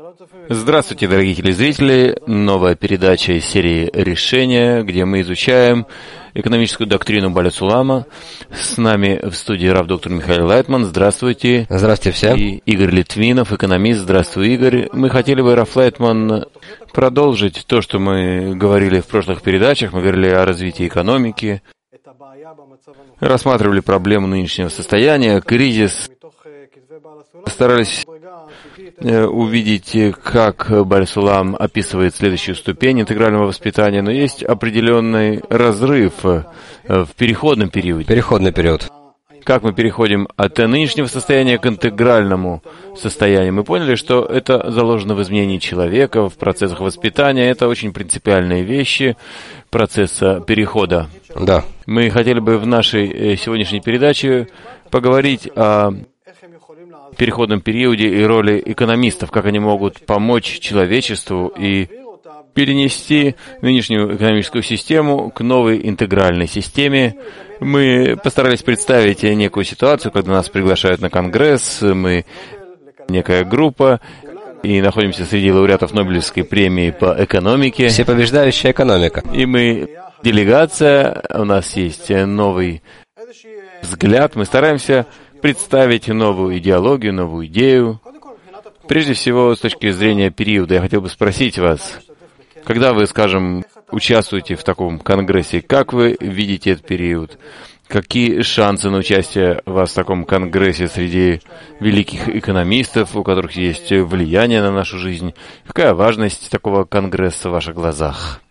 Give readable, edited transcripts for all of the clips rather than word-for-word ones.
Здравствуйте, дорогие телезрители! Новая передача из серии «Решения», где мы изучаем экономическую доктрину Баля Сулама. С нами в студии рав доктор Михаил Лайтман. Здравствуйте. Здравствуйте всем. И Игорь Литвинов, экономист. Здравствуй, Игорь. Мы хотели бы, рав Лайтман, продолжить то, что мы говорили в прошлых передачах. Мы говорили о развитии экономики, рассматривали проблему нынешнего состояния, кризис. Старались увидеть, как Баль Сулам описывает следующую ступень интегрального воспитания, но есть определенный разрыв в переходном периоде. Переходный период. Как мы переходим от нынешнего состояния к интегральному состоянию? Мы поняли, что это заложено в изменении человека, в процессах воспитания. Это очень принципиальные вещи процесса перехода. Да. Мы хотели бы в нашей сегодняшней передаче поговорить о переходном периоде и роли экономистов, как они могут помочь человечеству и перенести нынешнюю экономическую систему к новой интегральной системе. Мы постарались представить некую ситуацию, когда нас приглашают на конгресс, мы некая группа, и находимся среди лауреатов Нобелевской премии по экономике. Всепобеждающая экономика. И мы делегация, у нас есть новый взгляд, мы стараемся представить новую идеологию, новую идею. Прежде всего, с точки зрения периода, я хотел бы спросить вас, когда вы, скажем, участвуете в таком конгрессе, как вы видите этот период? Какие шансы на участие у вас в таком конгрессе среди великих экономистов, у которых есть влияние на нашу жизнь? Какая важность такого конгресса в ваших глазах?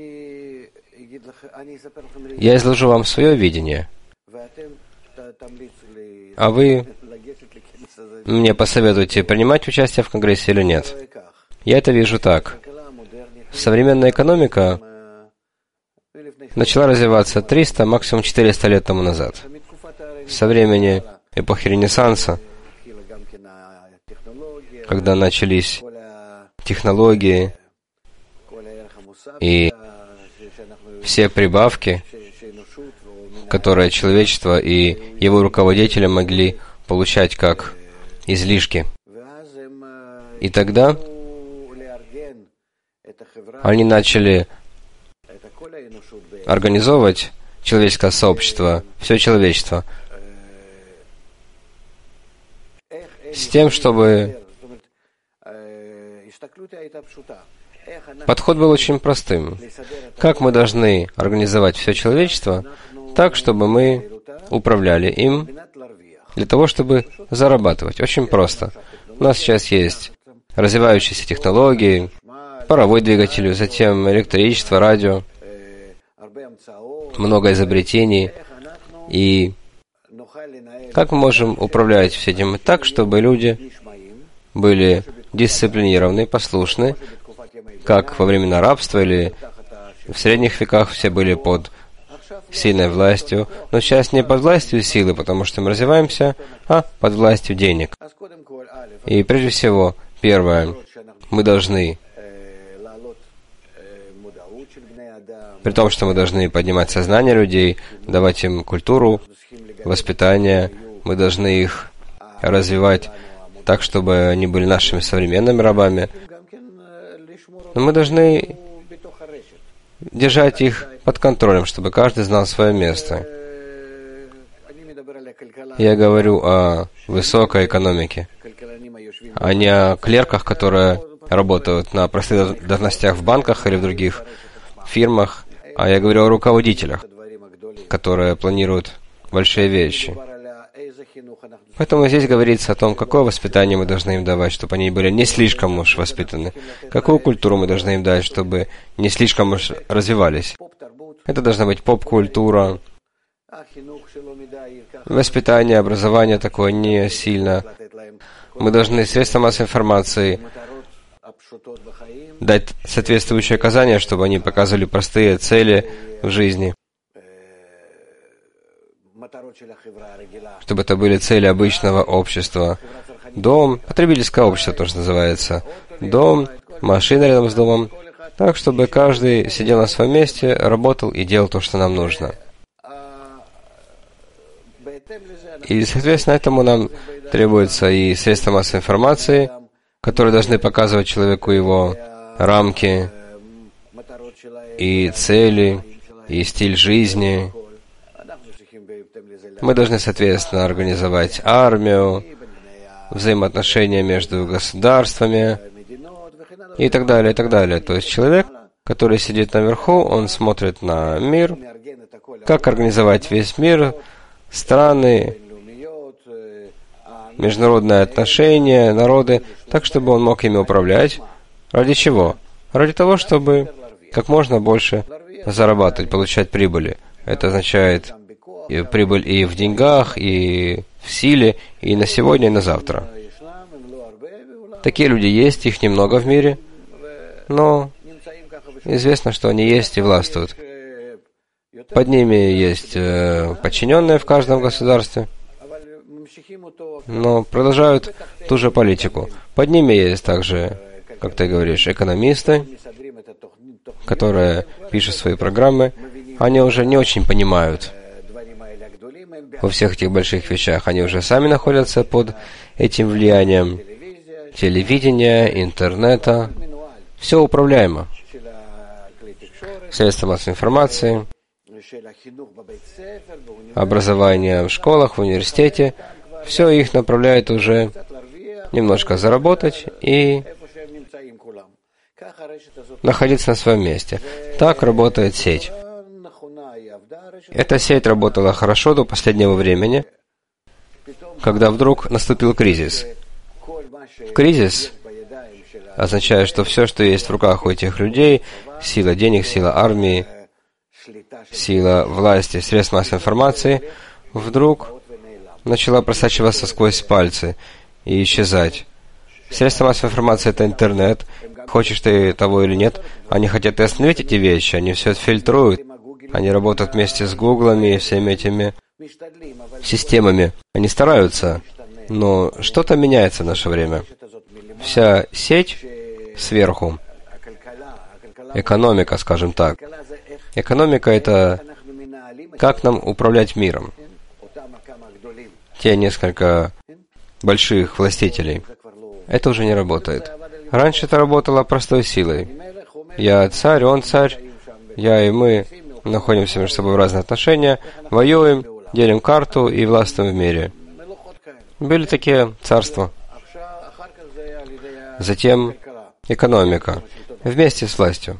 Я изложу вам свое видение, а вы мне посоветуете, принимать участие в конгрессе или нет. Я это вижу так. Современная экономика начала развиваться 300, максимум 400 лет тому назад. Со времени эпохи Ренессанса, когда начались технологии и все прибавки, которые человечество и его руководители могли получать как излишки. И тогда они начали организовывать человеческое сообщество, все человечество, с тем, чтобы... Подход был очень простым. Как мы должны организовать все человечество так, чтобы мы управляли им для того, чтобы зарабатывать? Очень просто. У нас сейчас есть развивающиеся технологии, паровой двигатель, затем электричество, радио, много изобретений. И как мы можем управлять всем этим так, чтобы люди были дисциплинированы, послушны, как во времена рабства или в средних веках все были под сильной властью, но сейчас не под властью силы, потому что мы развиваемся, а под властью денег. И прежде всего, первое, мы должны, при том, что мы должны поднимать сознание людей, давать им культуру, воспитание, мы должны их развивать так, чтобы они были нашими современными рабами, но мы должны держать их под контролем, чтобы каждый знал свое место. Я говорю о высокой экономике, а не о клерках, которые работают на простых должностях в банках или в других фирмах, а я говорю о руководителях, которые планируют большие вещи. Поэтому здесь говорится о том, какое воспитание мы должны им давать, чтобы они были не слишком уж воспитаны. Какую культуру мы должны им дать, чтобы не слишком уж развивались. Это должна быть поп-культура. Воспитание, образование такое не сильно. Мы должны средствам массовой информации дать соответствующие указания, чтобы они показывали простые цели в жизни. Чтобы это были цели обычного общества. Дом, потребительское общество тоже называется. Дом, машина рядом с домом. Так, чтобы каждый сидел на своем месте, работал и делал то, что нам нужно. И, соответственно, этому нам требуется и средства массовой информации, которые должны показывать человеку его рамки и цели, и стиль жизни. Мы должны, соответственно, организовать армию, взаимоотношения между государствами и так далее, и так далее. То есть человек, который сидит наверху, он смотрит на мир, как организовать весь мир, страны, международные отношения, народы, так, чтобы он мог ими управлять. Ради чего? Ради того, чтобы как можно больше зарабатывать, получать прибыли. Это означает прибыль и в деньгах, и в силе, и на сегодня, и на завтра. Такие люди есть, их немного в мире, но известно, что они есть и властвуют. Под ними есть подчиненные в каждом государстве, но продолжают ту же политику. Под ними есть также, как ты говоришь, экономисты, которые пишут свои программы. Они уже не очень понимают во всех этих больших вещах. Они уже сами находятся под этим влиянием телевидения, интернета. Все управляемо. Средства массовой информации, образование в школах, в университете. Все их направляет уже немножко заработать и находиться на своем месте. Так работает сеть. Эта сеть работала хорошо до последнего времени, когда вдруг наступил кризис. Кризис означает, что все, что есть в руках у этих людей, сила денег, сила армии, сила власти, средств массовой информации, вдруг начала просачиваться сквозь пальцы и исчезать. Средства массовой информации — это интернет. Хочешь ты того или нет, они хотят и остановить эти вещи, они все это фильтруют. Они работают вместе с гуглами и всеми этими системами. Они стараются, но что-то меняется в наше время. Вся сеть сверху, экономика, скажем так. Экономика — это как нам управлять миром. Те несколько больших властителей. Это уже не работает. Раньше это работало простой силой. Я царь, он царь, я и мы находимся между собой в разных отношениях, воюем, делим карту и властвуем в мире. Были такие царства. Затем экономика, вместе с властью.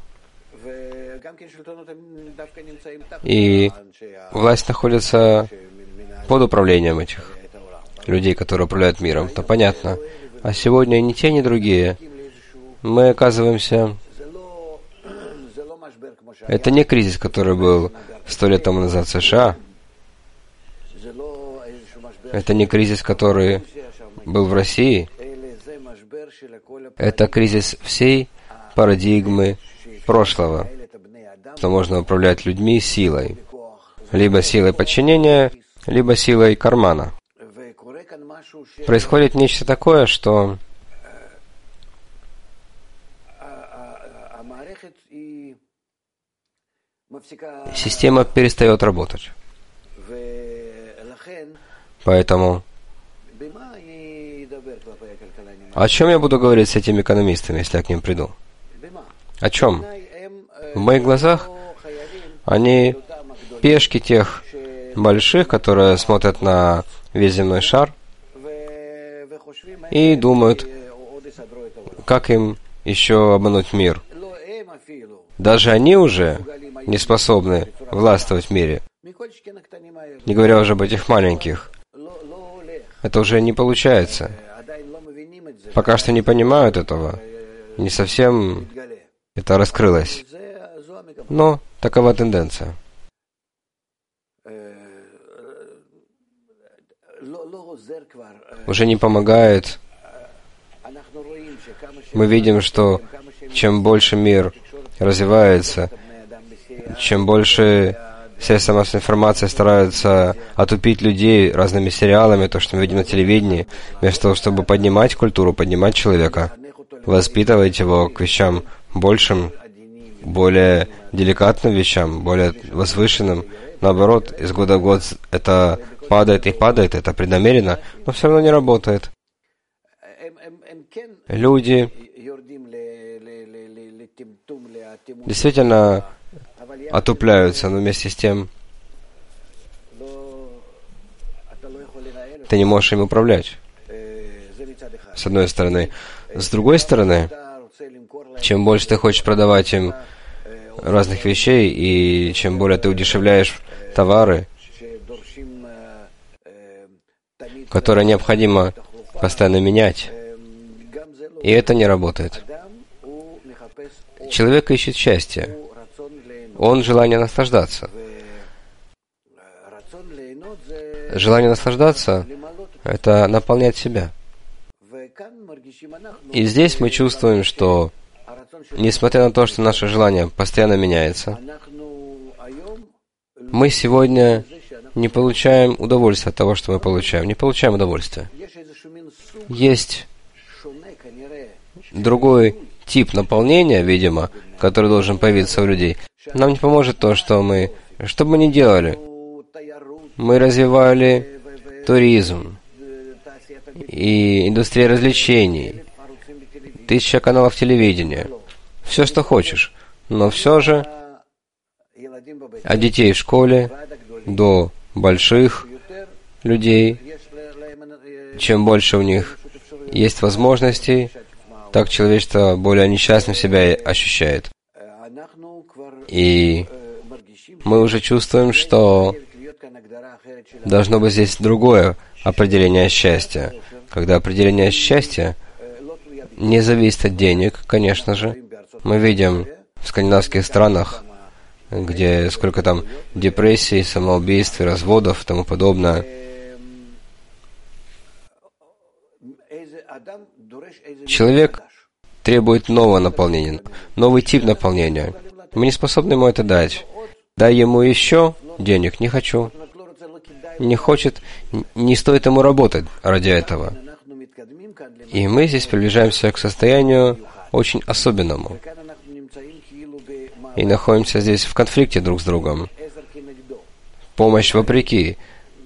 И власть находится под управлением этих людей, которые управляют миром. Это понятно. А сегодня ни те, ни другие. Мы оказываемся... Это не кризис, который был 100 лет тому назад в США. Это не кризис, который был в России. Это кризис всей парадигмы прошлого, что можно управлять людьми силой. Либо силой подчинения, либо силой кармана. Происходит нечто такое, что система перестает работать. Поэтому о чем я буду говорить с этими экономистами, если я к ним приду? О чем? В моих глазах они пешки тех больших, которые смотрят на весь земной шар и думают, как им еще обмануть мир. Даже они уже не способны властвовать в мире, не говоря уже об этих маленьких. Это уже не получается. Пока что не понимают этого, не совсем это раскрылось. Но такова тенденция. Уже не помогает. Мы видим, что чем больше мир развивается, чем больше средства массовой информации стараются отупить людей разными сериалами, то, что мы видим на телевидении, вместо того, чтобы поднимать культуру, поднимать человека, воспитывать его к вещам большим, более деликатным вещам, более возвышенным. Наоборот, из года в год это падает и падает, это преднамеренно, но все равно не работает. люди действительно отупляются, но вместе с тем ты не можешь им управлять, с одной стороны. С другой стороны, чем больше ты хочешь продавать им разных вещей, и чем более ты удешевляешь товары, которые необходимо постоянно менять, и это не работает. Человек ищет счастье. Он желание наслаждаться. Желание наслаждаться — это наполнять себя. И здесь мы чувствуем, что, несмотря на то, что наше желание постоянно меняется, мы сегодня не получаем удовольствия от того, что мы получаем. Не получаем удовольствия. Есть другой тип наполнения, видимо, который должен появиться у людей. Нам не поможет то, что мы... Что бы мы ни делали, мы развивали туризм и индустрия развлечений, 1000 каналов телевидения, все, что хочешь. Но все же от детей в школе до больших людей, чем больше у них есть возможностей, так человечество более несчастным себя ощущает. И мы уже чувствуем, что должно быть здесь другое определение счастья. Когда определение счастья не зависит от денег, конечно же. Мы видим в скандинавских странах, где сколько там депрессий, самоубийств, разводов и тому подобное. Человек требует нового наполнения, новый тип наполнения. Мы не способны ему это дать. Дай ему еще денег, не хочу. Не хочет, не стоит ему работать ради этого. И мы здесь приближаемся к состоянию очень особенному. И находимся здесь в конфликте друг с другом. Помощь вопреки.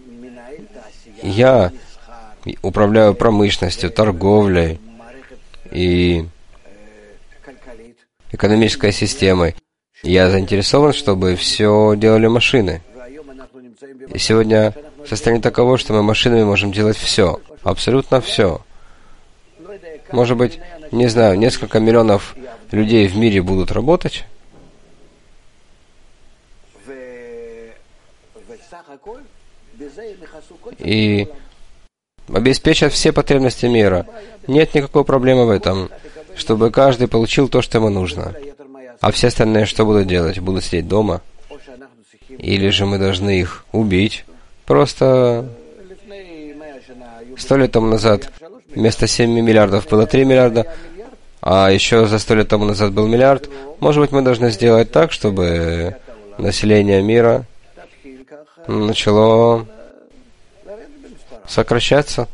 Я управляю промышленностью, торговлей и экономической системой. Я заинтересован, чтобы все делали машины. И сегодня состояние таково, что мы машинами можем делать все. Абсолютно все. Может быть, не знаю, несколько миллионов людей в мире будут работать. И обеспечат все потребности мира. Нет никакой проблемы в этом, чтобы каждый получил то, что ему нужно. А все остальные что будут делать? Будут сидеть дома? Или же мы должны их убить? Просто 100 лет тому назад вместо 7 миллиардов было 3 миллиарда, а еще за 100 лет тому назад был миллиард. Может быть, мы должны сделать так, чтобы население мира начало сокращаться?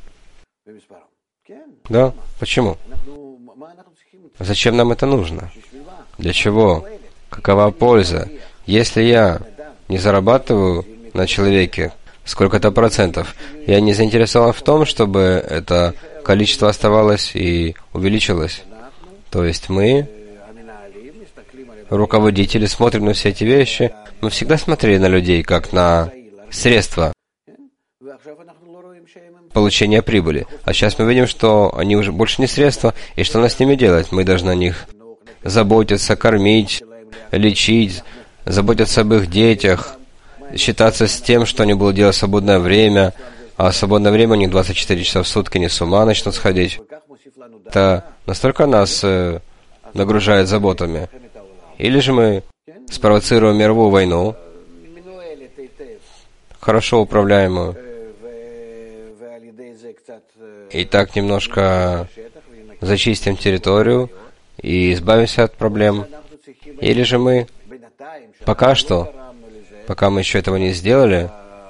Да? Почему? Зачем нам это нужно? Для чего? Какова польза? Если я не зарабатываю на человеке сколько-то процентов, я не заинтересован в том, чтобы это количество оставалось и увеличилось. То есть мы, руководители, смотрим на все эти вещи. Мы всегда смотрели на людей как на средства получения прибыли. А сейчас мы видим, что они уже больше не средства, и что нам с ними делать? Мы должны о них заботиться, кормить, лечить, заботиться об их детях, считаться с тем, что они будут делать в свободное время, а в свободное время у них 24 часа в сутки, не с ума начнут сходить. Это настолько нас нагружает заботами. Или же мы спровоцируем мировую войну, хорошо управляемую, и так немножко зачистим территорию и избавимся от проблем. Или же мы пока что, пока мы еще этого не сделали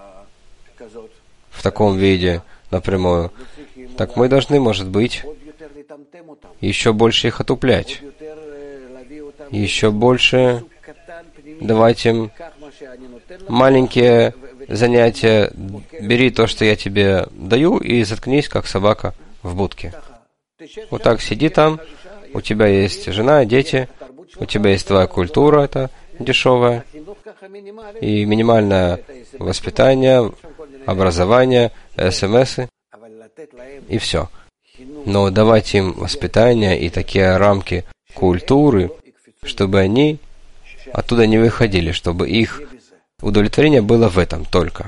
в таком виде напрямую, так мы должны, может быть, еще больше их отуплять, еще больше давать им маленькие занятия. Бери то, что я тебе даю, и заткнись, как собака в будке. Вот так сиди там, у тебя есть жена, дети, у тебя есть твоя культура, это дешевая, и минимальное воспитание, образование, СМСы, и все. Но давать им воспитание и такие рамки культуры, чтобы они оттуда не выходили, чтобы их удовлетворение было в этом только.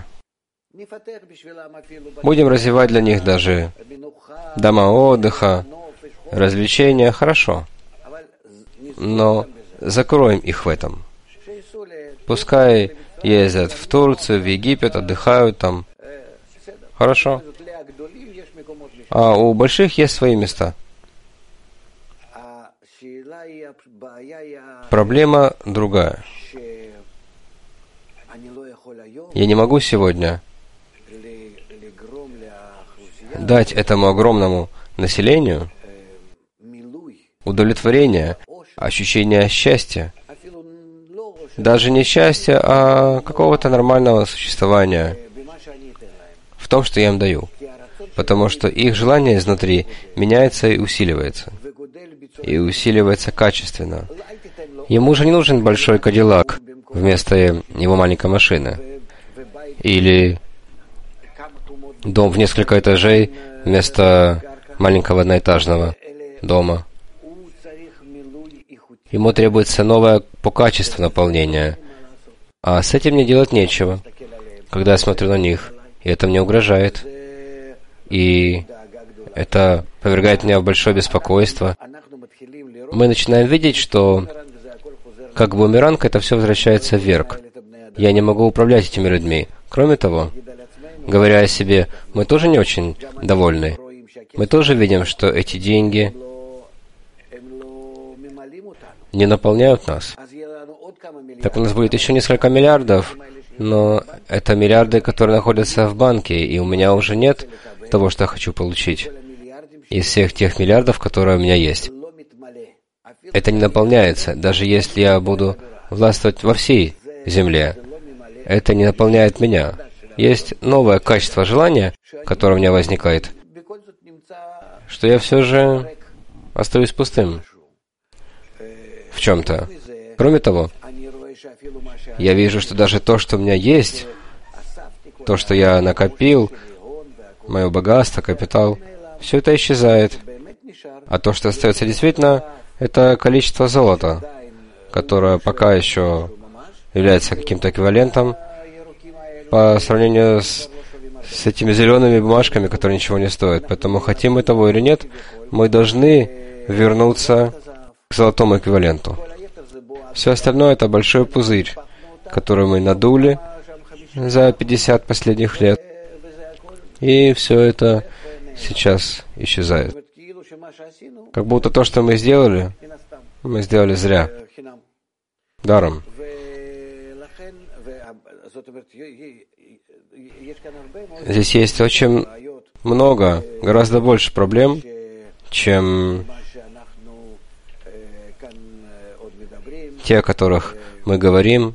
Будем развивать для них даже дома отдыха, развлечения, хорошо. Но закроем их в этом. Пускай ездят в Турцию, в Египет, отдыхают там. Хорошо. А у больших есть свои места. Проблема другая. Я не могу сегодня дать этому огромному населению удовлетворение, ощущение счастья. Даже не счастья, а какого-то нормального существования в том, что я им даю. Потому что их желание изнутри меняется и усиливается. И усиливается качественно. Ему же не нужен большой кадиллак вместо его маленькой машины. Или дом в несколько этажей вместо маленького одноэтажного дома. Ему требуется новое по качеству наполнение. А с этим мне делать нечего, когда я смотрю на них. И это мне угрожает. И это повергает меня в большое беспокойство. Мы начинаем видеть, что как бумеранг это все возвращается вверх. Я не могу управлять этими людьми. Кроме того, говоря о себе, мы тоже не очень довольны. Мы тоже видим, что эти деньги не наполняют нас. Так у нас будет еще несколько миллиардов, но это миллиарды, которые находятся в банке, и у меня уже нет того, что я хочу получить. Из всех тех миллиардов, которые у меня есть. Это не наполняется, даже если я буду властвовать во всей земле. Это не наполняет меня. Есть новое качество желания, которое у меня возникает, что я все же остаюсь пустым в чем-то. Кроме того, я вижу, что даже то, что у меня есть, то, что я накопил, мое богатство, капитал, все это исчезает. А то, что остается действительно, это количество золота, которое пока еще является каким-то эквивалентом по сравнению с этими зелеными бумажками, которые ничего не стоят. Поэтому, хотим мы того или нет, мы должны вернуться к золотому эквиваленту. Все остальное — это большой пузырь, который мы надули за 50 последних лет. И все это сейчас исчезает. Как будто то, что мы сделали зря, даром. Здесь есть очень много, гораздо больше проблем, чем те, о которых мы говорим.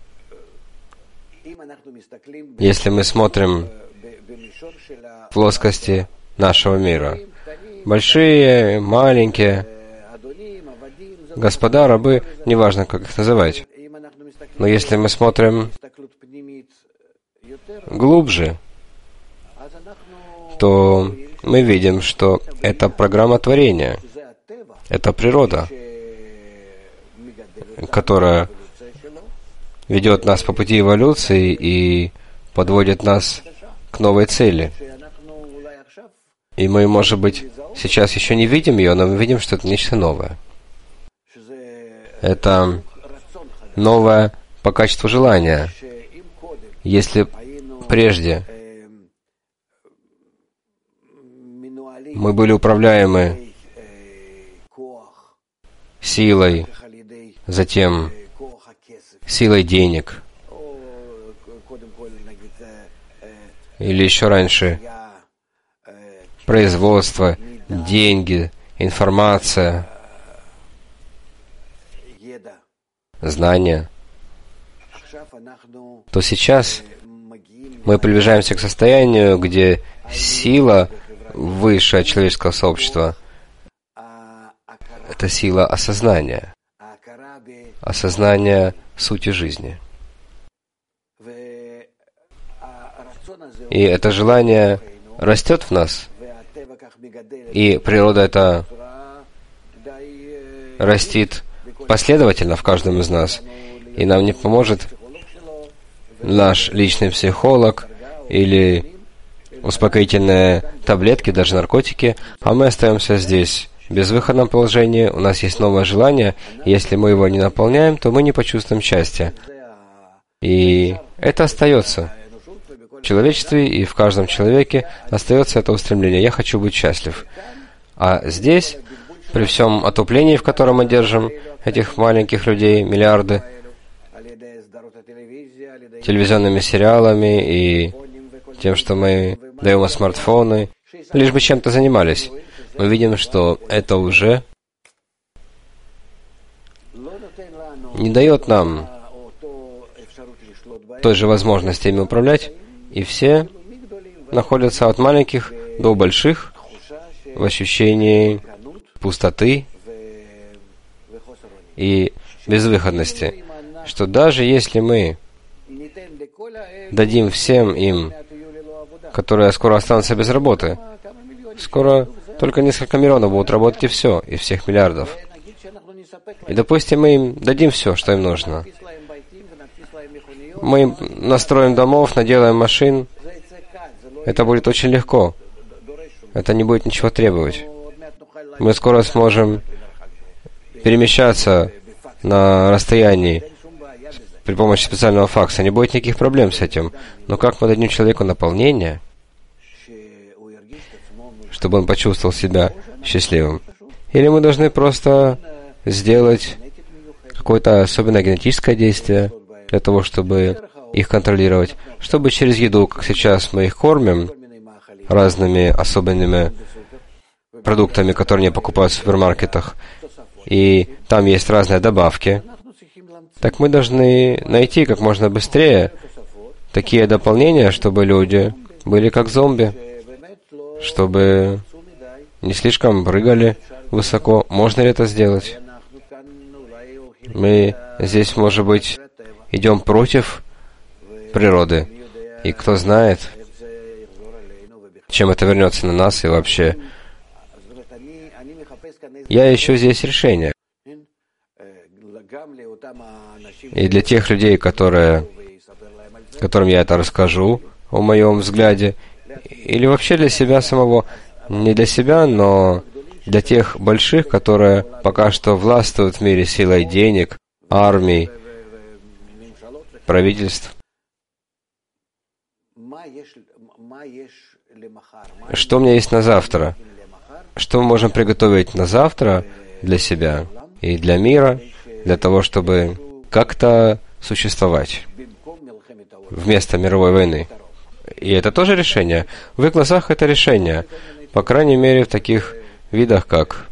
Если мы смотрим в плоскости нашего мира. Большие, маленькие, господа, рабы, неважно, как их называть. Но если мы смотрим глубже, то мы видим, что это программа творения, это природа, которая ведет нас по пути эволюции и подводит нас к новой цели. И мы, может быть, сейчас еще не видим ее, но мы видим, что это нечто новое. Это новое по качеству желания. Если прежде мы были управляемы силой, затем силой денег, или еще раньше производство, деньги, информация, знания, то сейчас мы приближаемся к состоянию, где сила высшего человеческого сообщества это сила осознания. Осознание сути жизни. И это желание растет в нас. И природа это растит последовательно в каждом из нас. И нам не поможет наш личный психолог или успокоительные таблетки, даже наркотики, а мы остаемся здесь в безвыходном положении, у нас есть новое желание, и если мы его не наполняем, то мы не почувствуем счастья. И это остается. В человечестве и в каждом человеке остается это устремление. Я хочу быть счастлив. А здесь, при всем отуплении, в котором мы держим этих маленьких людей, миллиарды, телевизионными сериалами и тем, что мы даем им смартфоны, лишь бы чем-то занимались, мы видим, что это уже не дает нам той же возможности ими управлять, и все находятся от маленьких до больших в ощущении пустоты и безвыходности, что даже если мы дадим всем им, которые скоро останутся без работы, скоро только несколько миллионов будут работать, и все, и всех миллиардов. И, допустим, мы им дадим все, что им нужно. Мы им настроим домов, наделаем машин. Это будет очень легко. Это не будет ничего требовать. Мы скоро сможем перемещаться на расстоянии при помощи специального факса. Не будет никаких проблем с этим. Но как мы дадим человеку наполнение, чтобы он почувствовал себя счастливым? Или мы должны просто сделать какое-то особенное генетическое действие для того, чтобы их контролировать, чтобы через еду, как сейчас мы их кормим разными особенными продуктами, которые они покупают в супермаркетах, и там есть разные добавки, так мы должны найти как можно быстрее такие дополнения, чтобы люди были как зомби, чтобы не слишком прыгали высоко. Можно ли это сделать? Мы здесь, может быть, идем против природы. И кто знает, чем это вернется на нас и вообще. Я ищу здесь решение. И для тех людей, которым я это расскажу о моем взгляде, или вообще для себя самого, не для себя, но для тех больших, которые пока что властвуют в мире силой денег, армий, правительств. Что у меня есть на завтра? Что мы можем приготовить на завтра для себя и для мира, для того, чтобы как-то существовать вместо мировой войны? И это тоже решение. В их глазах это решение. По крайней мере, в таких видах, как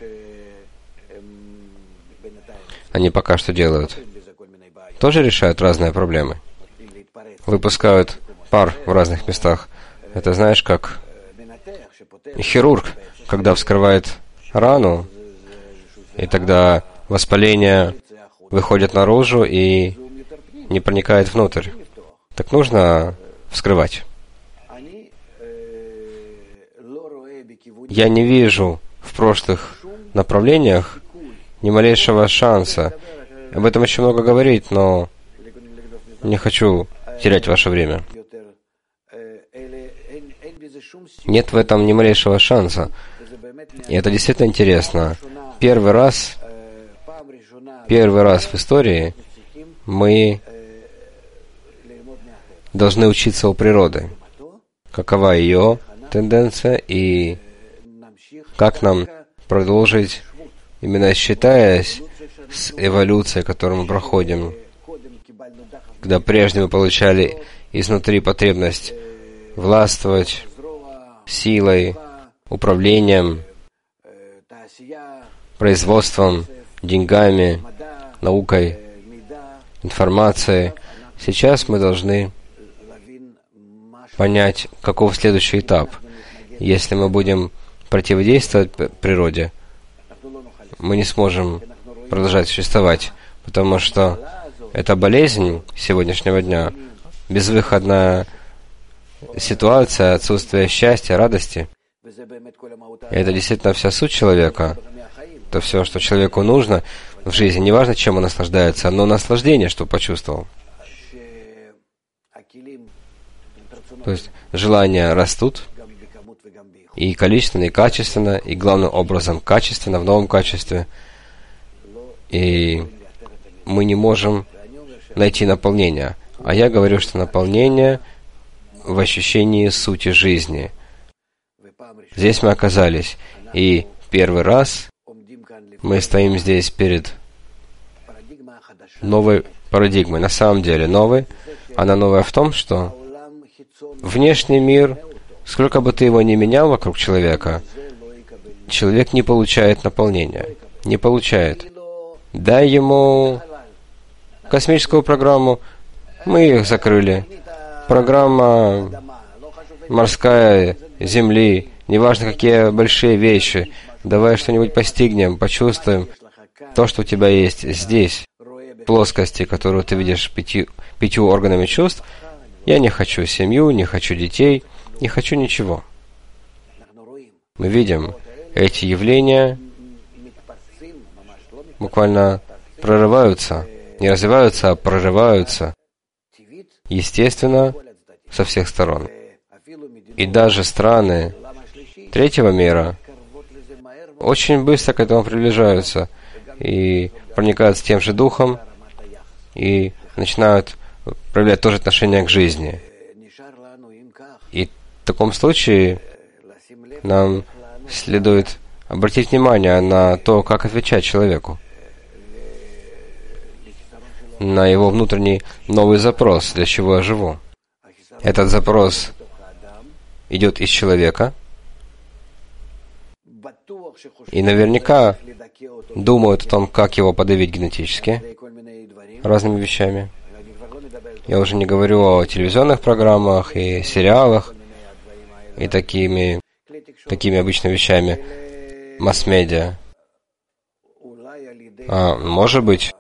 они пока что делают. Тоже решают разные проблемы. Выпускают пар в разных местах. Это знаешь, как хирург, когда вскрывает рану, и тогда воспаление выходит наружу и не проникает внутрь. Так нужно вскрывать. Я не вижу в прошлых направлениях ни малейшего шанса. Об этом еще много говорить, но не хочу терять ваше время. Нет в этом ни малейшего шанса. И это действительно интересно. Первый раз в истории мы должны учиться у природы. Какова ее тенденция и как нам продолжить, именно считаясь с эволюцией, которую мы проходим, когда прежде мы получали изнутри потребность властвовать силой, управлением, производством, деньгами, наукой, информацией. Сейчас мы должны понять, каков следующий этап. Если мы будем противодействовать природе, мы не сможем продолжать существовать, потому что эта болезнь сегодняшнего дня, безвыходная ситуация, отсутствие счастья, радости, это действительно вся суть человека. Это все, что человеку нужно в жизни. Неважно, чем он наслаждается, но наслаждение, что почувствовал. То есть желания растут, и количественно, и качественно, и главным образом качественно, в новом качестве. И мы не можем найти наполнение. А я говорю, что наполнение в ощущении сути жизни. Здесь мы оказались. И первый раз мы стоим здесь перед новой парадигмой. На самом деле новой. Она новая в том, что внешний мир, сколько бы ты его ни менял вокруг человека, человек не получает наполнения. Не получает. Дай ему космическую программу, мы их закрыли. Программа морская, земли, неважно какие большие вещи, давай что-нибудь постигнем, почувствуем то, что у тебя есть здесь, в плоскости, которую ты видишь пятью органами чувств. Я не хочу семью, не хочу детей, не хочу ничего. Мы видим, эти явления буквально прорываются, не развиваются, а прорываются, естественно, со всех сторон. И даже страны третьего мира очень быстро к этому приближаются и проникают с тем же духом и начинают проявлять тоже отношение к жизни. И в таком случае нам следует обратить внимание на то, как отвечать человеку, на его внутренний новый запрос, для чего я живу. Этот запрос идет из человека, и наверняка думают о том, как его подавить генетически, разными вещами. Я уже не говорю о телевизионных программах и сериалах, и такими обычными вещами, масс-медиа. А может быть,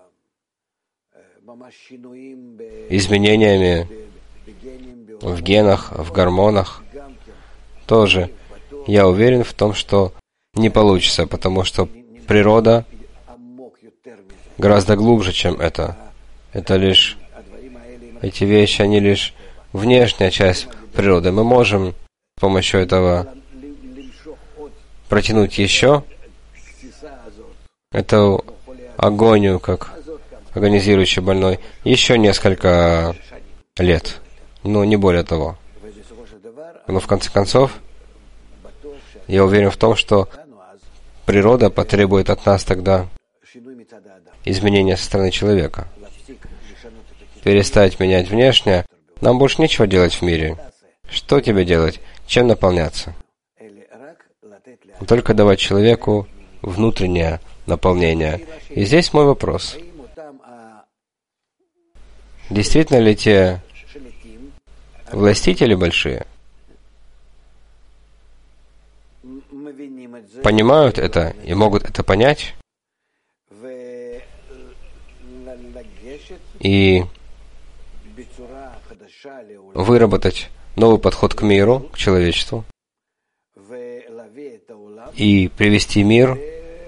изменениями в генах, в гормонах тоже. Я уверен в том, что не получится, потому что природа гораздо глубже, чем это. Эти вещи, они лишь внешняя часть природы. Мы можем с помощью этого протянуть еще эту агонию, как агонизирующий больной, еще несколько лет. Но не более того. Но в конце концов, я уверен в том, что природа потребует от нас тогда изменения со стороны человека. Перестать менять внешнее. Нам больше нечего делать в мире. Что тебе делать? Чем наполняться? Только давать человеку внутреннее наполнение. И здесь мой вопрос. Действительно ли те властители большие понимают это и могут это понять и выработать новый подход к миру, к человечеству, и привести мир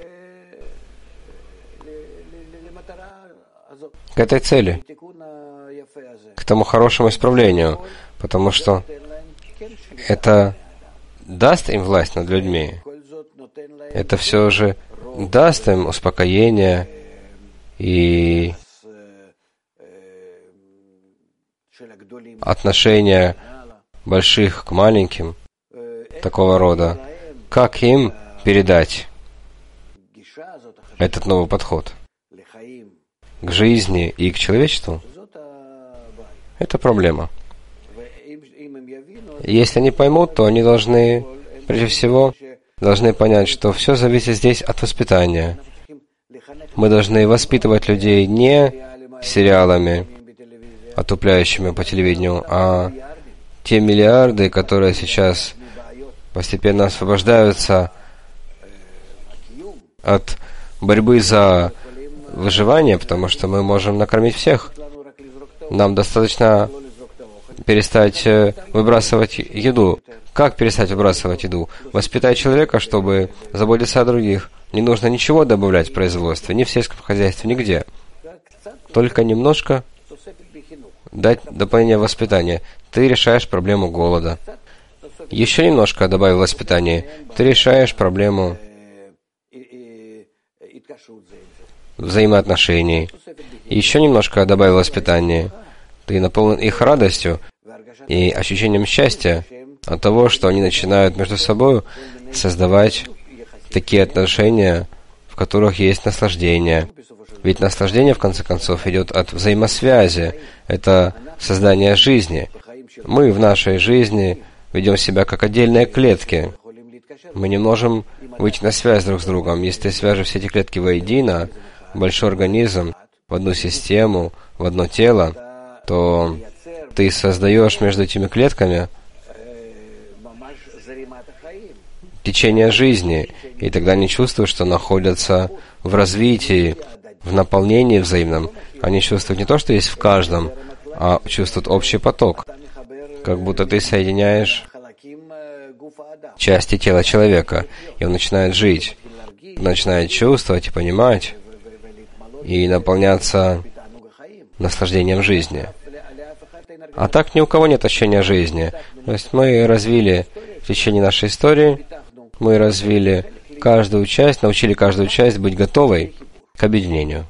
к этой цели, к тому хорошему исправлению, потому что это даст им власть над людьми. Это все же даст им успокоение и отношения больших к маленьким, такого рода. Как им передать этот новый подход к жизни и к человечеству? Это проблема. Если они поймут, то они должны, прежде всего, понять, что все зависит здесь от воспитания. Мы должны воспитывать людей не сериалами, отупляющими по телевидению, а те миллиарды, которые сейчас постепенно освобождаются от борьбы за выживание, потому что мы можем накормить всех. Нам достаточно перестать выбрасывать еду. Как перестать выбрасывать еду? Воспитать человека, чтобы заботиться о других. Не нужно ничего добавлять в производстве, ни в сельском хозяйстве, нигде. Только немножко дать дополнение воспитания. Ты решаешь проблему голода. Еще немножко добавил воспитания. Ты решаешь проблему взаимоотношений. Еще немножко добавил воспитания. Ты наполнен их радостью и ощущением счастья от того, что они начинают между собой создавать такие отношения, в которых есть наслаждение. Ведь наслаждение, в конце концов, идет от взаимосвязи. Это создание жизни. Мы в нашей жизни ведем себя как отдельные клетки. Мы не можем выйти на связь друг с другом. Если ты свяжешь все эти клетки воедино, в большой организм, в одну систему, в одно тело, то ты создаешь между этими клетками течение жизни, и тогда они чувствуют, что находятся в развитии, в наполнении взаимном. Они чувствуют не то, что есть в каждом, а чувствуют общий поток. Как будто ты соединяешь части тела человека, и он начинает жить, начинает чувствовать и понимать, и наполняться наслаждением жизни. А так ни у кого нет ощущения жизни. То есть мы развили в течение нашей истории, мы развили каждую часть, научили каждую часть быть готовой к объединению.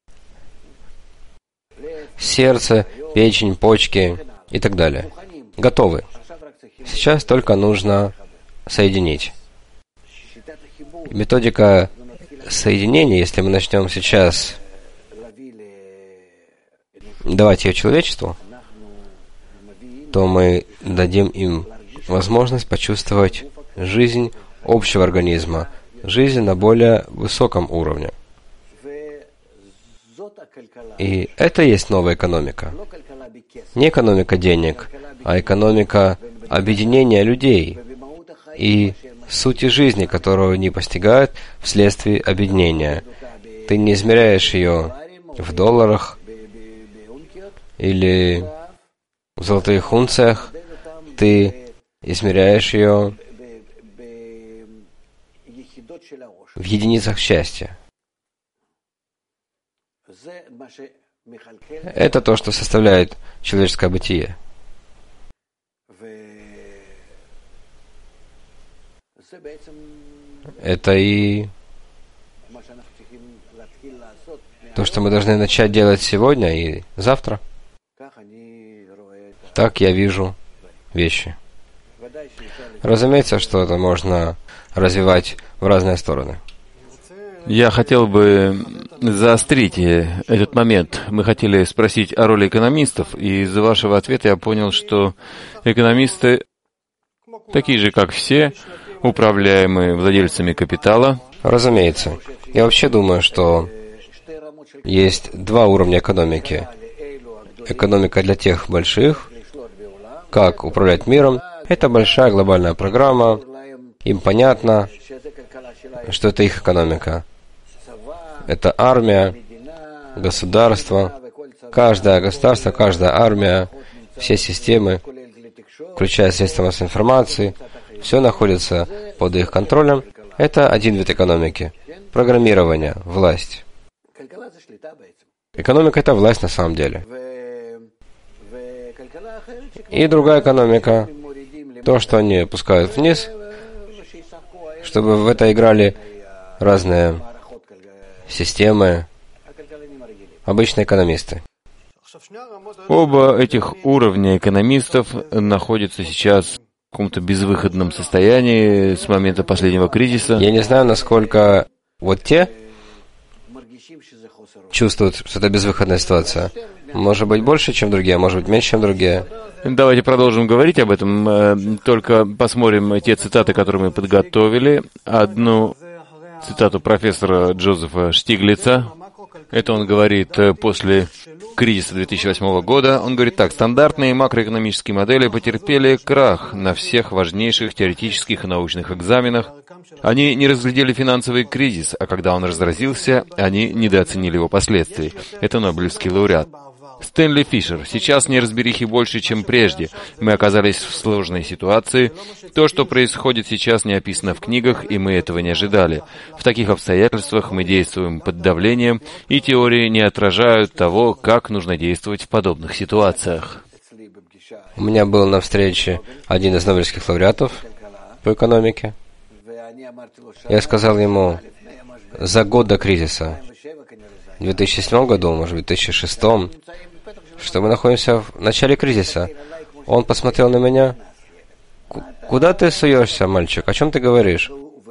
Сердце, печень, почки и так далее. Готовы. Сейчас только нужно соединить. Методика соединения, если мы начнем сейчас давать ее человечеству, то мы дадим им возможность почувствовать жизнь общего организма, жизнь на более высоком уровне. И это и есть новая экономика. Не экономика денег, а экономика объединения людей и сути жизни, которую они постигают вследствие объединения. Ты не измеряешь ее в долларах или в золотых унциях, ты измеряешь ее в единицах счастья. Это то, что составляет человеческое бытие. Это и то, что мы должны начать делать сегодня и завтра. Так я вижу вещи. Разумеется, что это можно развивать в разные стороны. Я хотел бы заострить этот момент. Мы хотели спросить о роли экономистов, и из вашего ответа я понял, что экономисты такие же, как все, управляемые владельцами капитала. Разумеется. Я вообще думаю, что есть два уровня экономики. Экономика для тех больших, как управлять миром. Это большая глобальная программа. Им понятно, что это их экономика. Это армия, государство. Каждое государство, каждая армия, все системы, включая средства массовой информации, все находится под их контролем. Это один вид экономики. Программирование, власть. Экономика — это власть на самом деле. И другая экономика, то, что они опускают вниз, чтобы в это играли разные системы, обычные экономисты. Оба этих уровня экономистов находятся сейчас в каком-то безвыходном состоянии с момента последнего кризиса. Я не знаю, насколько вот те чувствуют, что это безвыходная ситуация. Может быть, больше, чем другие, может быть, меньше, чем другие. Давайте продолжим говорить об этом. Только посмотрим те цитаты, которые мы подготовили. Одну цитату профессора Джозефа Штиглица. Это он говорит после кризиса 2008 года. Он говорит так: стандартные макроэкономические модели потерпели крах на всех важнейших теоретических и научных экзаменах. Они не разглядели финансовый кризис, а когда он разразился, они недооценили его последствий. Это Нобелевский лауреат. Стэнли Фишер. Сейчас неразберихи больше, чем прежде. Мы оказались в сложной ситуации. То, что происходит сейчас, не описано в книгах, и мы этого не ожидали. В таких обстоятельствах мы действуем под давлением, и теории не отражают того, как нужно действовать в подобных ситуациях. У меня был на встрече один из нобелевских лауреатов по экономике. Я сказал ему, за год до кризиса, в 2007 году, может быть, в 2006, что мы находимся в начале кризиса. Он посмотрел на меня. «Куда ты суешься, мальчик? О чем ты говоришь?»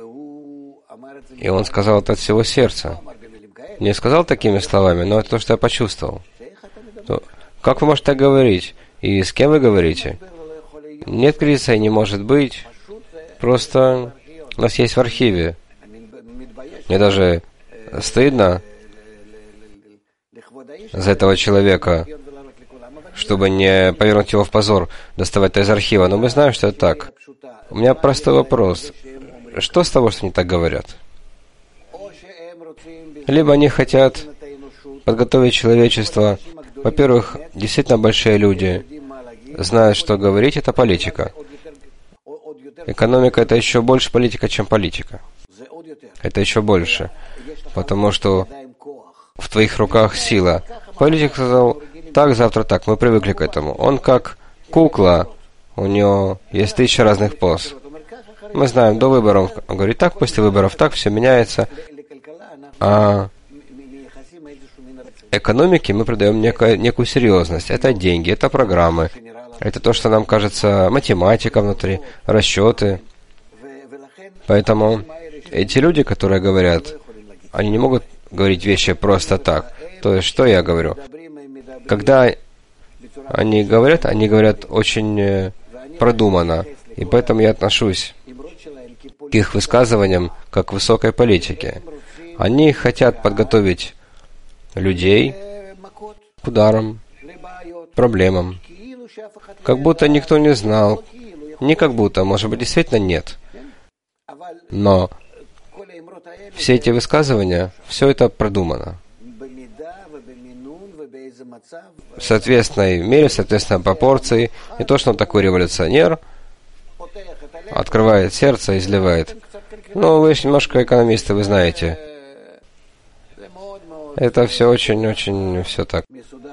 И он сказал это от всего сердца. Не сказал такими словами, но это то, что я почувствовал. Как вы можете так говорить? И с кем вы говорите? Нет кризиса и не может быть. Просто у нас есть в архиве. Мне даже стыдно за этого человека, чтобы не повернуть его в позор, доставать это из архива. Но мы знаем, что это так. У меня простой вопрос. Что с того, что они так говорят? Либо они хотят подготовить человечество. Во-первых, действительно большие люди знают, что говорить — это политика. Экономика — это еще больше политика, чем политика. Это еще больше. Потому что в твоих руках сила. Политик сказал, так, завтра так, мы привыкли к этому. Он как кукла, у него есть 1000 разных поз. Мы знаем, до выборов, он говорит так, после выборов так, все меняется. А экономике мы придаем некую серьезность. Это деньги, это программы, это то, что нам кажется математика внутри, расчеты. Поэтому эти люди, которые говорят, они не могут говорить вещи просто так. То есть, что я говорю? Когда они говорят очень продуманно. И поэтому я отношусь к их высказываниям как к высокой политике. Они хотят подготовить людей к ударам, проблемам. Как будто никто не знал. Не как будто, может быть, действительно нет. Но все эти высказывания, все это продумано. В соответственной мере, в соответственной пропорции. Не то, что он такой революционер, открывает сердце и изливает. Ну, вы же немножко экономисты, вы знаете. Это все очень-очень все так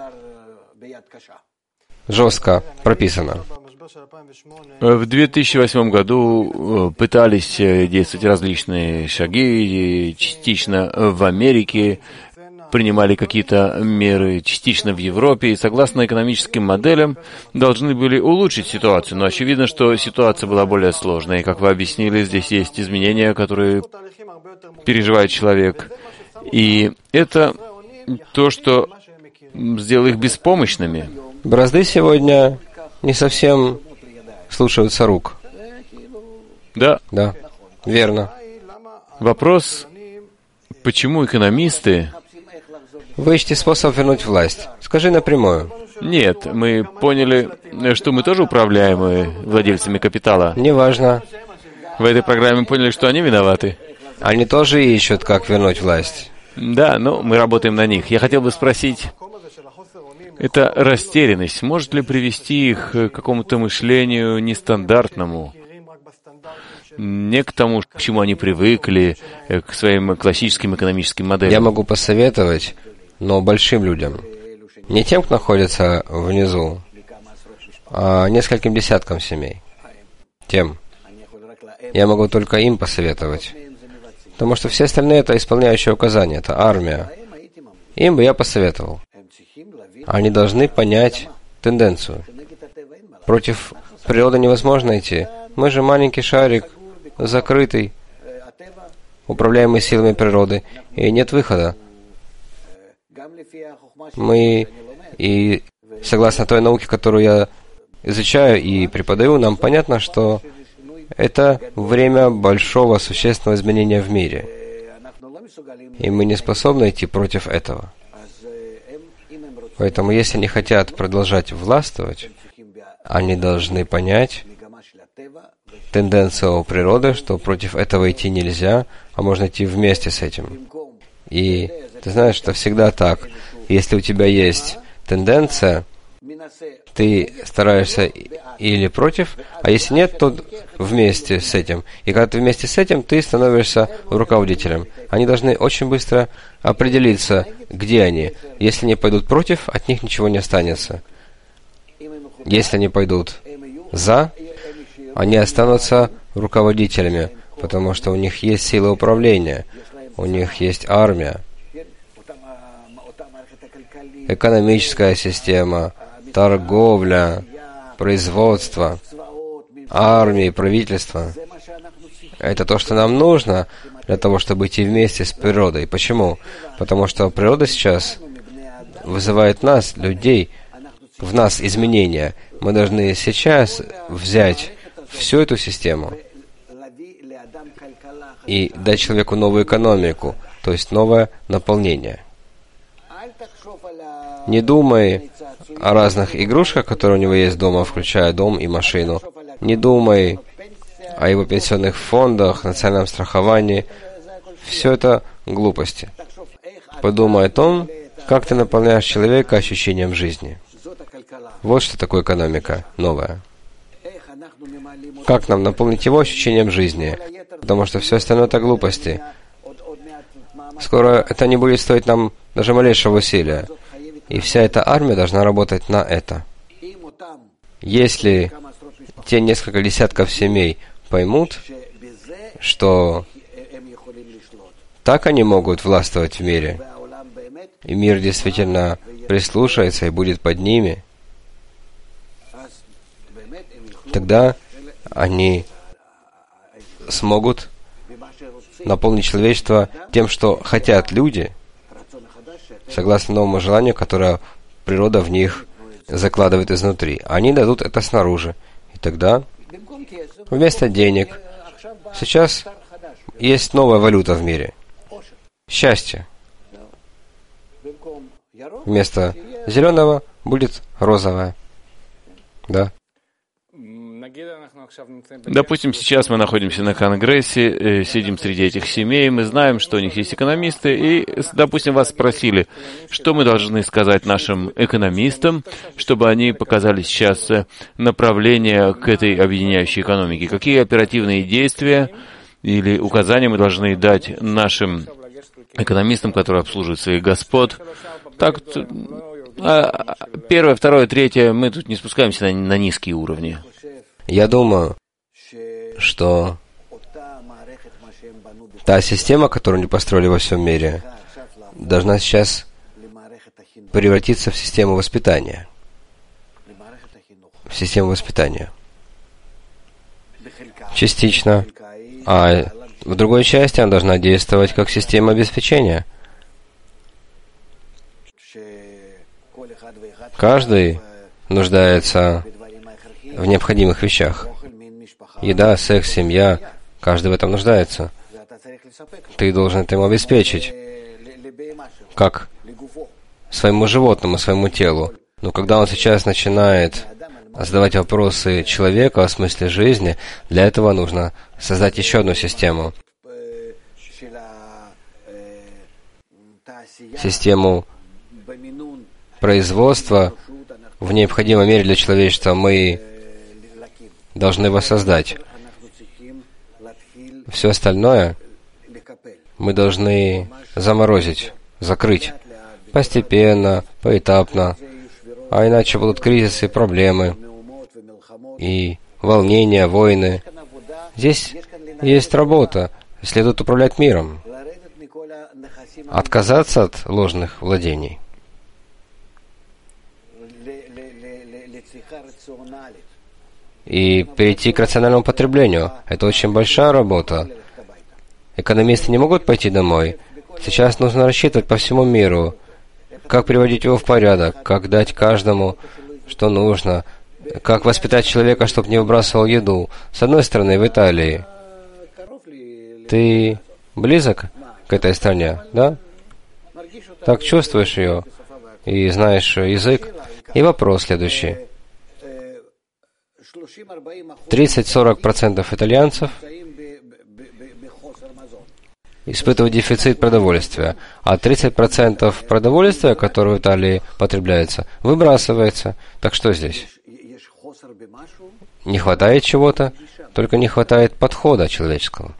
жестко прописано. В 2008 году пытались действовать различные шаги, частично в Америке принимали какие-то меры, частично в Европе, и согласно экономическим моделям должны были улучшить ситуацию. Но очевидно, что ситуация была более сложной. И, как вы объяснили, здесь есть изменения, которые переживает человек. И это то, что сделало их беспомощными. Бразды сегодня не совсем слушаются рук. Да. Да, верно. Вопрос, почему экономисты... Вы ищете способ вернуть власть. Скажи напрямую. Нет, мы поняли, что мы тоже управляемые владельцами капитала. Неважно. В этой программе поняли, что они виноваты. Они тоже ищут, как вернуть власть. Да, но мы работаем на них. Я хотел бы спросить, эта растерянность может ли привести их к какому-то мышлению нестандартному, не к тому, к чему они привыкли, к своим классическим экономическим моделям? Я могу посоветовать, но большим людям. Не тем, кто находится внизу, а нескольким десяткам семей. Тем. Я могу только им посоветовать. Потому что все остальные — это исполняющие указания, это армия. Им бы я посоветовал. Они должны понять тенденцию. Против природы невозможно идти. Мы же маленький шарик, закрытый, управляемый силами природы, и нет выхода. Мы, и согласно той науке, которую я изучаю и преподаю, нам понятно, что это время большого, существенного изменения в мире. И мы не способны идти против этого. Поэтому, если они хотят продолжать властвовать, они должны понять тенденцию природы, что против этого идти нельзя, а можно идти вместе с этим. И ты знаешь, что всегда так. Если у тебя есть тенденция, ты стараешься или против, а если нет, то вместе с этим. И когда ты вместе с этим, ты становишься руководителем. Они должны очень быстро определиться, где они. Если они пойдут против, от них ничего не останется. Если они пойдут за, они останутся руководителями, потому что у них есть сила управления, у них есть армия, экономическая система, торговля, производство, армия, правительство. Это то, что нам нужно для того, чтобы идти вместе с природой. Почему? Потому что природа сейчас вызывает нас, людей, в нас изменения. Мы должны сейчас взять всю эту систему и дать человеку новую экономику, то есть новое наполнение. Не думай о разных игрушках, которые у него есть дома, включая дом и машину. Не думай о его пенсионных фондах, национальном страховании. Все это глупости. Подумай о том, как ты наполняешь человека ощущением жизни. Вот что такое экономика новая. Как нам наполнить его ощущением жизни? Потому что все остальное — это глупости. Скоро это не будет стоить нам даже малейшего усилия. И вся эта армия должна работать на это. Если те несколько десятков семей поймут, что так они могут властвовать в мире, и мир действительно прислушается и будет под ними, тогда они смогут наполнить человечество тем, что хотят люди, согласно новому желанию, которое природа в них закладывает изнутри. Они дадут это снаружи. И тогда вместо денег сейчас есть новая валюта в мире. Счастье. Вместо зеленого будет розовое. Да. Допустим, сейчас мы находимся на конгрессе, сидим среди этих семей, мы знаем, что у них есть экономисты, и, допустим, вас спросили, что мы должны сказать нашим экономистам, чтобы они показали сейчас направление к этой объединяющей экономике. Какие оперативные действия или указания мы должны дать нашим экономистам, которые обслуживают своих господ? Так, первое, второе, третье, мы тут не спускаемся на низкие уровни. Я думаю, что та система, которую они построили во всем мире, должна сейчас превратиться в систему воспитания. В систему воспитания. Частично. А в другой части она должна действовать как система обеспечения. Каждый нуждается в необходимых вещах. Еда, секс, семья. Каждый в этом нуждается. Ты должен это ему обеспечить. Как своему животному, своему телу. Но когда он сейчас начинает задавать вопросы человеку о смысле жизни, для этого нужно создать еще одну систему. Систему производства в необходимой мере для человечества мы должны воссоздать. Все остальное мы должны заморозить, закрыть. Постепенно, поэтапно. А иначе будут кризисы, проблемы и волнения, войны. Здесь есть работа. Следует управлять миром. Отказаться от ложных владений. И перейти к рациональному потреблению. Это очень большая работа. Экономисты не могут пойти домой. Сейчас нужно рассчитывать по всему миру, как приводить его в порядок, как дать каждому, что нужно, как воспитать человека, чтобы не выбрасывал еду. С одной стороны, в Италии ты близок к этой стране, да? Так чувствуешь ее и знаешь язык. И вопрос следующий. 30-40% итальянцев испытывают дефицит продовольствия, а 30% продовольствия, которое в Италии потребляется, выбрасывается. Так что здесь? Не хватает чего-то, только не хватает подхода человеческого.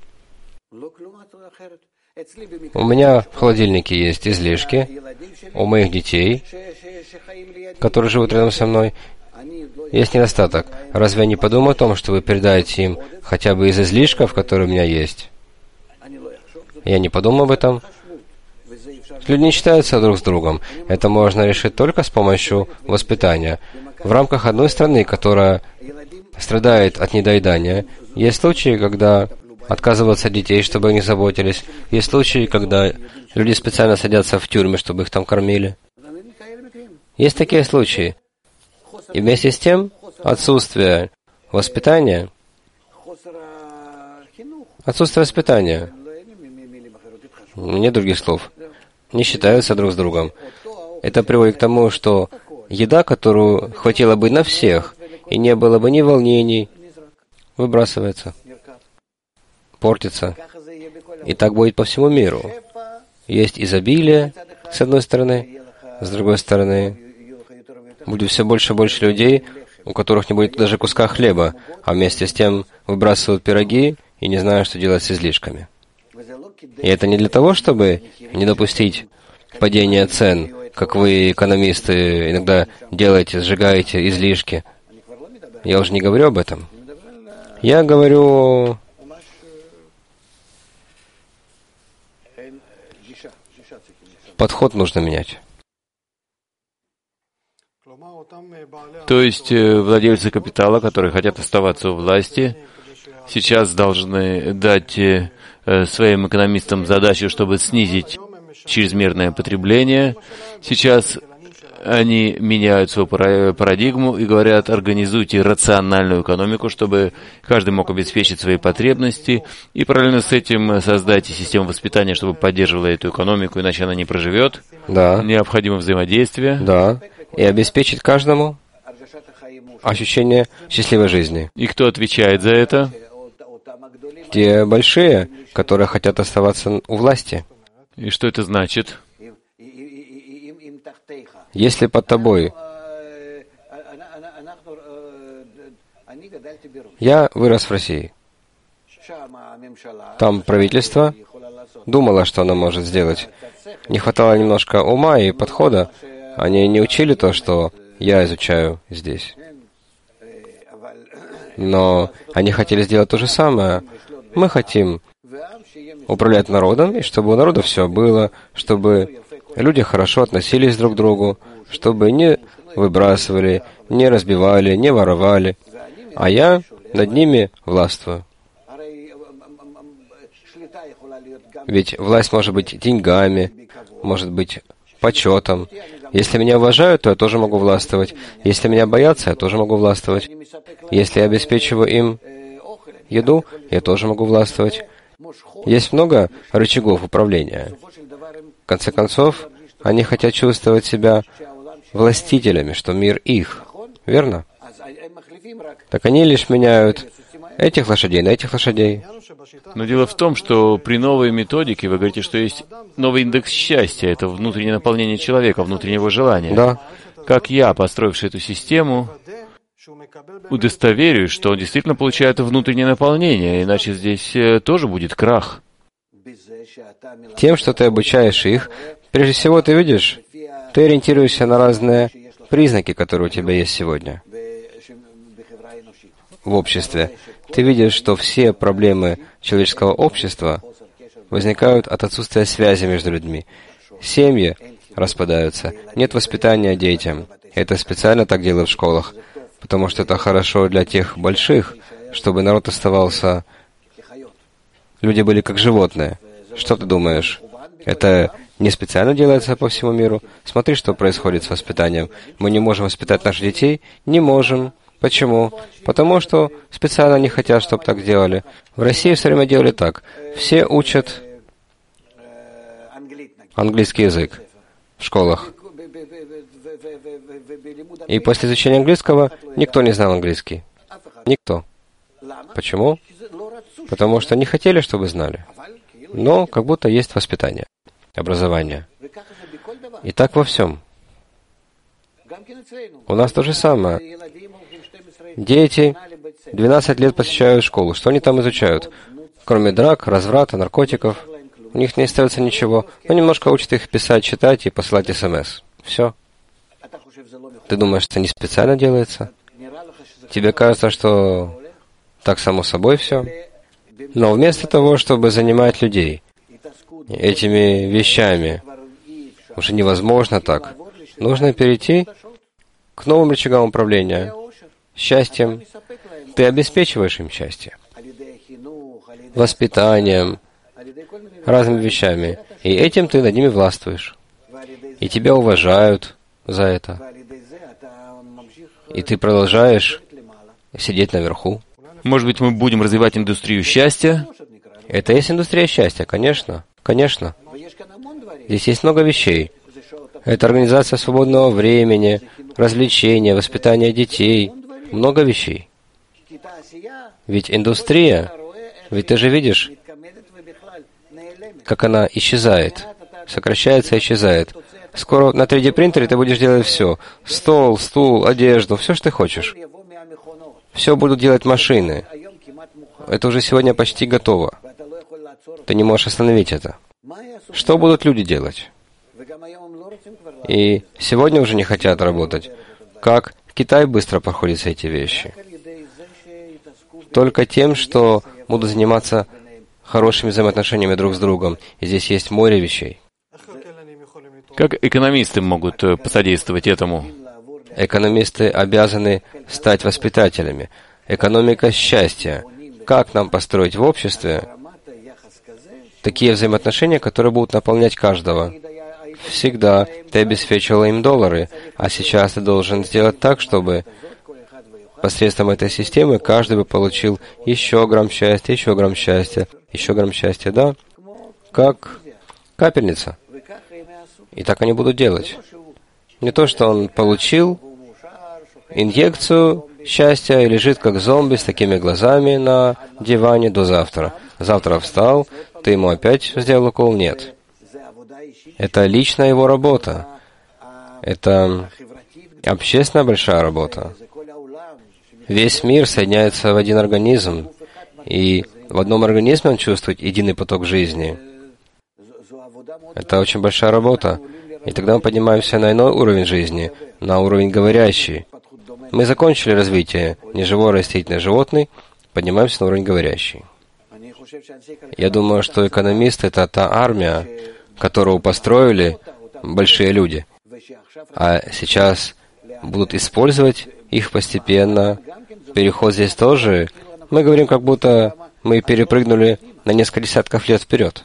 У меня в холодильнике есть излишки, у моих детей, которые живут рядом со мной, есть недостаток. Разве я не подумаю о том, что вы передаете им хотя бы из излишков, которые у меня есть? Я не подумал об этом. Люди не считаются друг с другом. Это можно решить только с помощью воспитания. В рамках одной страны, которая страдает от недоедания, есть случаи, когда отказываются от детей, чтобы о них заботились. Есть случаи, когда люди специально садятся в тюрьмы, чтобы их там кормили. Есть такие случаи. И вместе с тем, отсутствие воспитания, нет других слов, не считаются друг с другом. Это приводит к тому, что еда, которую хватило бы на всех, и не было бы ни волнений, выбрасывается, портится. И так будет по всему миру. Есть изобилие, с одной стороны, с другой стороны, будет все больше и больше людей, у которых не будет даже куска хлеба, а вместе с тем выбрасывают пироги и не знают, что делать с излишками. И это не для того, чтобы не допустить падения цен, как вы, экономисты, иногда делаете, сжигаете излишки. Я уже не говорю об этом. Я говорю... Подход нужно менять. То есть владельцы капитала, которые хотят оставаться у власти, сейчас должны дать своим экономистам задачу, чтобы снизить чрезмерное потребление. Сейчас они меняют свою парадигму и говорят, организуйте рациональную экономику, чтобы каждый мог обеспечить свои потребности, и параллельно с этим создайте систему воспитания, чтобы поддерживала эту экономику, иначе она не проживет. Да. Необходимо взаимодействие. Да. И обеспечить каждому ощущение счастливой жизни. И кто отвечает за это? Те большие, которые хотят оставаться у власти. И что это значит? Если под тобой... Я вырос в России. Там правительство думало, что оно может сделать. Не хватало немножко ума и подхода. Они не учили то, что я изучаю здесь. Но они хотели сделать то же самое. Мы хотим управлять народом, и чтобы у народа все было, чтобы люди хорошо относились друг к другу, чтобы не выбрасывали, не разбивали, не воровали. А я над ними властвую. Ведь власть может быть деньгами, может быть почетом. Если меня уважают, то я тоже могу властвовать. Если меня боятся, я тоже могу властвовать. Если я обеспечиваю им еду, я тоже могу властвовать. Есть много рычагов управления. В конце концов, они хотят чувствовать себя властителями, что мир их. Верно? Так они лишь меняют этих лошадей на этих лошадей. Но дело в том, что при новой методике вы говорите, что есть новый индекс счастья. Это внутреннее наполнение человека, внутреннего желания. Да. Как я, построивший эту систему, удостоверюсь, что он действительно получает внутреннее наполнение, иначе здесь тоже будет крах. Тем, что ты обучаешь их, прежде всего ты видишь, ты ориентируешься на разные признаки, которые у тебя есть сегодня в обществе. Ты видишь, что все проблемы человеческого общества возникают от отсутствия связи между людьми. Семьи распадаются, нет воспитания детям. Это специально так делают в школах, потому что это хорошо для тех больших, чтобы народ оставался... Люди были как животные. Что ты думаешь? Это не специально делается по всему миру? Смотри, что происходит с воспитанием. Мы не можем воспитать наших детей? Не можем. Почему? Потому что специально не хотят, чтобы так делали. В России все время делали так. Все учат английский язык в школах. И после изучения английского никто не знал английский. Никто. Почему? Потому что не хотели, чтобы знали. Но как будто есть воспитание, образование. И так во всем. У нас то же самое. Дети 12 лет посещают школу. Что они там изучают? Кроме драк, разврата, наркотиков. У них не остается ничего. Но немножко учат их писать, читать и посылать СМС. Все. Ты думаешь, это не специально делается? Тебе кажется, что так само собой все? Но вместо того, чтобы занимать людей этими вещами, уже невозможно так. Нужно перейти к новым рычагам управления. Счастьем. Ты обеспечиваешь им счастье. Воспитанием, разными вещами. И этим ты над ними властвуешь. И тебя уважают за это. И ты продолжаешь сидеть наверху. Может быть, мы будем развивать индустрию счастья? Это есть индустрия счастья, конечно. Конечно. Здесь есть много вещей. Это организация свободного времени, развлечения, воспитание детей. Много вещей. Ведь индустрия, ведь ты же видишь, как она исчезает, сокращается и исчезает. Скоро на 3D принтере ты будешь делать все. Стол, стул, одежду, все, что ты хочешь. Все будут делать машины. Это уже сегодня почти готово. Ты не можешь остановить это. Что будут люди делать? И сегодня уже не хотят работать. Как в Китае быстро проходят эти вещи? Только тем, что будут заниматься хорошими взаимоотношениями друг с другом. И здесь есть море вещей. Как экономисты могут посодействовать этому? Экономисты обязаны стать воспитателями. Экономика счастья. Как нам построить в обществе такие взаимоотношения, которые будут наполнять каждого? Всегда ты обеспечивал им доллары, а сейчас ты должен сделать так, чтобы посредством этой системы каждый бы получил еще грамм счастья, еще грамм счастья, еще грамм счастья, да? Как капельница. И так они будут делать. Не то, что он получил инъекцию счастья и лежит как зомби с такими глазами на диване до завтра. Завтра встал, ты ему опять сделал укол? Нет. Это личная его работа. Это общественная большая работа. Весь мир соединяется в один организм, и в одном организме он чувствует единый поток жизни. Это очень большая работа. И тогда мы поднимаемся на иной уровень жизни, на уровень говорящий. Мы закончили развитие неживой, растительный, животный, поднимаемся на уровень говорящий. Я думаю, что экономисты — это та армия, которую построили большие люди, а сейчас будут использовать их постепенно. Переход здесь тоже. Мы говорим, как будто мы перепрыгнули на несколько десятков лет вперед.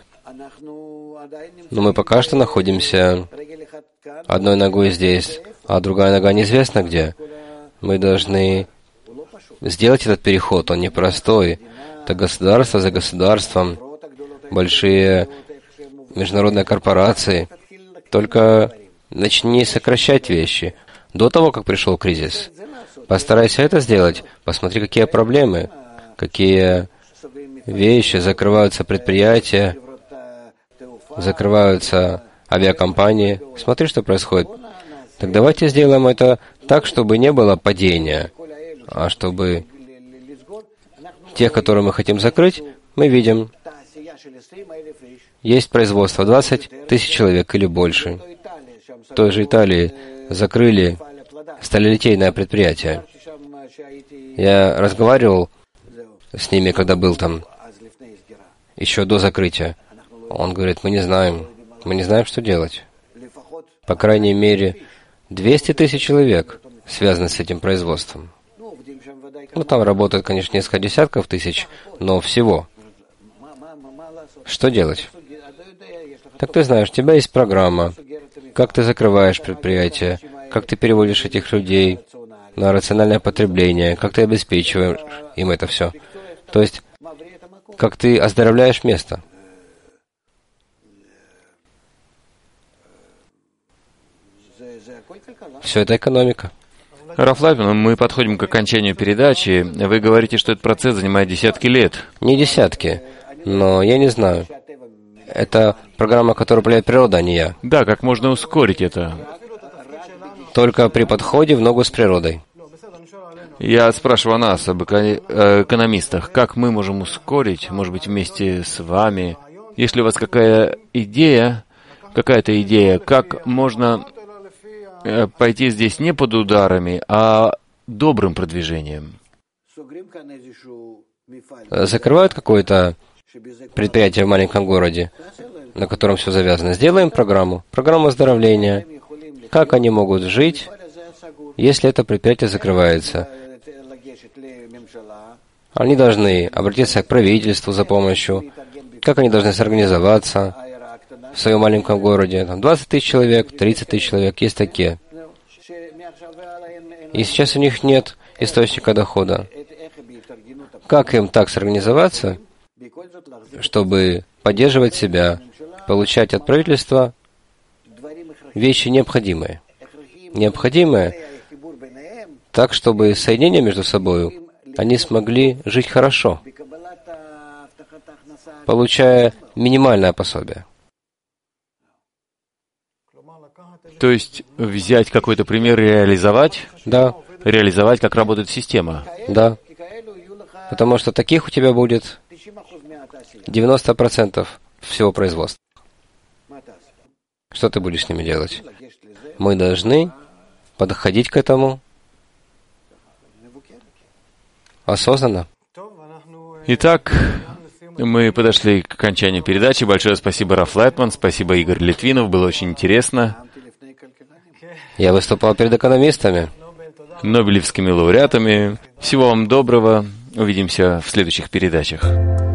Но мы пока что находимся одной ногой здесь, а другая нога неизвестно где. Мы должны сделать этот переход, он непростой. Это государство за государством, большие международные корпорации. Только начни сокращать вещи до того, как пришел кризис. Постарайся это сделать. Посмотри, какие проблемы, какие вещи. Закрываются предприятия, закрываются авиакомпании. Смотри, что происходит. Так давайте сделаем это так, чтобы не было падения, а чтобы тех, которые мы хотим закрыть, мы видим, есть производство 20 тысяч человек или больше. В той же Италии закрыли сталелитейное предприятие. Я разговаривал с ними, когда был там, еще до закрытия. Он говорит, мы не знаем, что делать. По крайней мере, 200 тысяч человек связаны с этим производством. Ну, там работает, конечно, несколько десятков тысяч, но всего. Что делать? Так ты знаешь, у тебя есть программа, как ты закрываешь предприятие, как ты переводишь этих людей на рациональное потребление, как ты обеспечиваешь им это все. То есть, как ты оздоровляешь место. Все это экономика. Раф Лайтман, мы подходим к окончанию передачи. Вы говорите, что этот процесс занимает десятки лет. Не десятки, но я не знаю. Это программа, которую управляет природа, а не я. Да, как можно ускорить это? Только при подходе в ногу с природой. Я спрашиваю нас, об экономистах, как мы можем ускорить, может быть, вместе с вами, если у вас какая-то идея, как можно пойти здесь не под ударами, а добрым продвижением. Закрывают какое-то предприятие в маленьком городе, на котором все завязано. Сделаем программу оздоровления. Как они могут жить, если это предприятие закрывается? Они должны обратиться к правительству за помощью. Как они должны сорганизоваться в своем маленьком городе? Там 20 тысяч человек, 30 тысяч человек, есть такие. И сейчас у них нет источника дохода. Как им так сорганизоваться, чтобы поддерживать себя, получать от правительства вещи необходимые? Необходимые так, чтобы соединение между собой они смогли жить хорошо, получая минимальное пособие. То есть взять какой-то пример и реализовать? Да. Реализовать, как работает система? Да. Потому что таких у тебя будет 90% всего производства. Что ты будешь с ними делать? Мы должны подходить к этому осознанно. Итак, мы подошли к окончанию передачи. Большое спасибо, Раф Лайтман, спасибо, Игорь Литвинов, было очень интересно. Я выступал перед экономистами. Нобелевскими лауреатами. Всего вам доброго. Увидимся в следующих передачах.